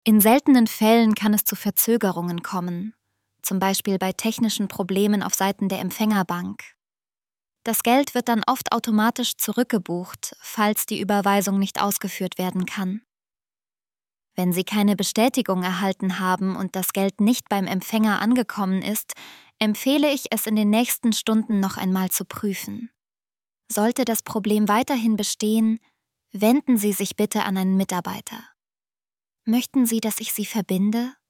In seltenen Fällen kann es zu Verzögerungen kommen, zum Beispiel bei technischen Problemen auf Seiten der Empfängerbank. Das Geld wird dann oft automatisch zurückgebucht, falls die Überweisung nicht ausgeführt werden kann. Wenn Sie keine Bestätigung erhalten haben und das Geld nicht beim Empfänger angekommen ist, empfehle ich es in den nächsten Stunden noch einmal zu prüfen. Sollte das Problem weiterhin bestehen, wenden Sie sich bitte an einen Mitarbeiter. Möchten Sie, dass ich Sie verbinde?